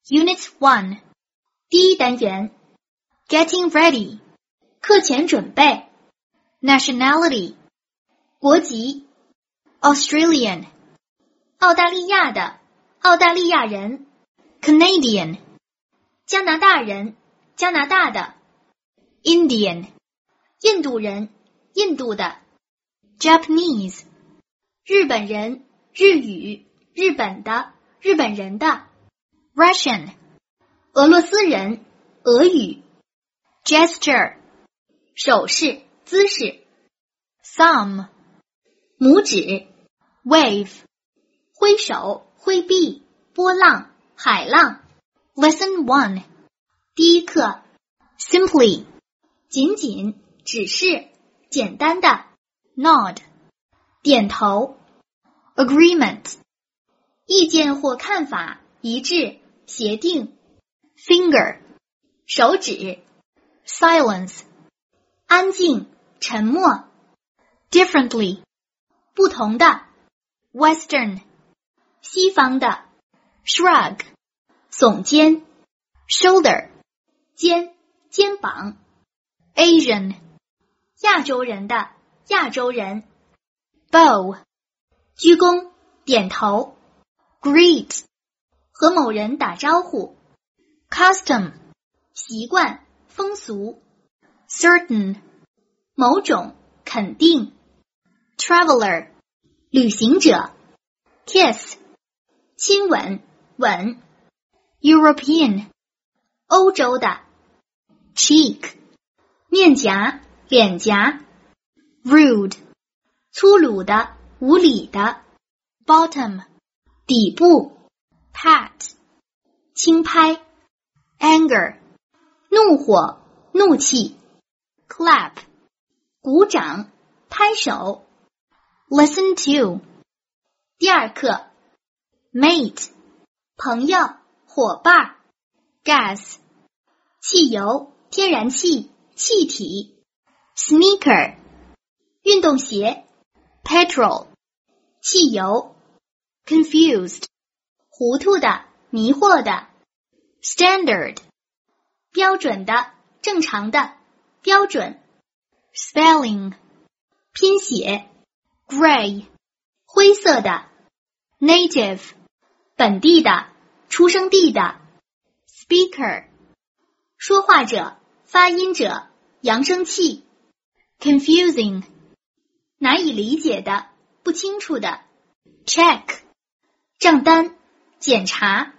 Unit 1 第一单元 Getting ready 课前准备 Nationality 国籍 Australian 澳大利亚的澳大利亚人 Canadian 加拿大人加拿大的 Indian 印度人印度的 Japanese 日本人日语日本的日本人的 Russian 俄罗斯人俄语 Gesture 手势姿势 Thumb 拇指 Wave 挥手挥臂波浪海浪 Lesson 1第一课 Simply 仅仅只是简单的 Nod 点头 Agreement 意见或看法一致协定 Finger 手指 Silence 安静沉默 Differently 不同的 Western 西方的 Shrug 耸肩 Shoulder 肩膀 Asian 亚洲人的亚洲人 Bow 鞠躬点头 Greet 和某人打招呼 Custom 习惯风俗 Certain 某种肯定 Traveler 旅行者 Kiss 亲吻吻 European 欧洲的 Cheek 面颊脸颊 Rude 粗鲁的无礼的 Bottom 底部 Pat 轻拍 Anger 怒火怒气 Clap 鼓掌拍手 Lesson 2第二课 Mate 朋友伙伴 Gas 汽油天然气气体 Sneaker 运动鞋 Petrol 汽油 Confused 糊涂的迷惑的 Standard 标准的正常的标准 Spelling 拼写 Gray 灰色的 Native 本地的出生地的 Speaker 说话者发音者扬声器 Confusing 难以理解的不清楚的 Check 账单检查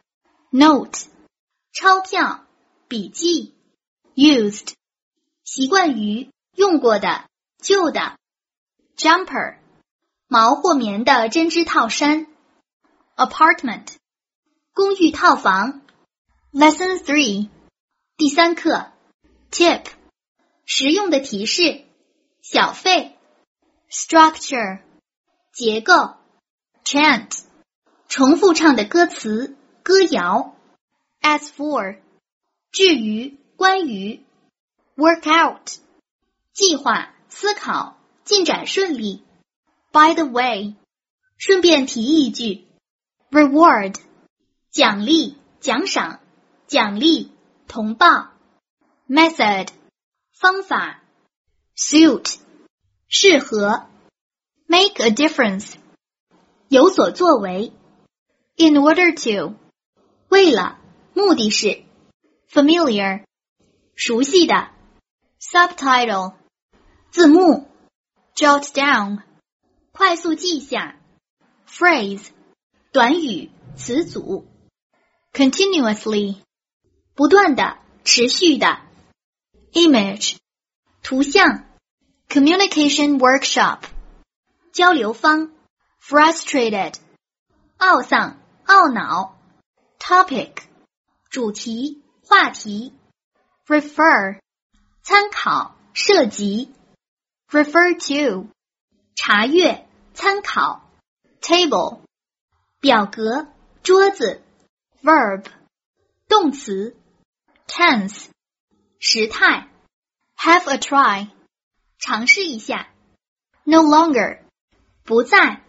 Note 钞票笔记 Used 习惯于用过的旧的 Jumper 毛或棉的针织套衫 Apartment 公寓套房 Lesson 3第三课 Tip 实用的提示小费 Structure 结构 Chant 重复唱的歌词歌谣 As for 至于关于 Work out 计划思考进展顺利 By the way 顺便提一句 Reward 奖励奖赏奖励同报 Method 方法 Suit 适合 Make a difference 有所作为 In order to 为了目的是 Familiar 熟悉的 Subtitle 字幕 Jot down 快速记下 Phrase 短语词组 Continuously 不断的持续的 Image 图像 Communication workshop 交流坊 Frustrated 懊丧懊恼 Topic 主题话题 Refer 参考涉及 Refer to 查阅参考 Table 表格桌子 Verb 动词 Tense 时态 Have a try 尝试一下 No longer 不再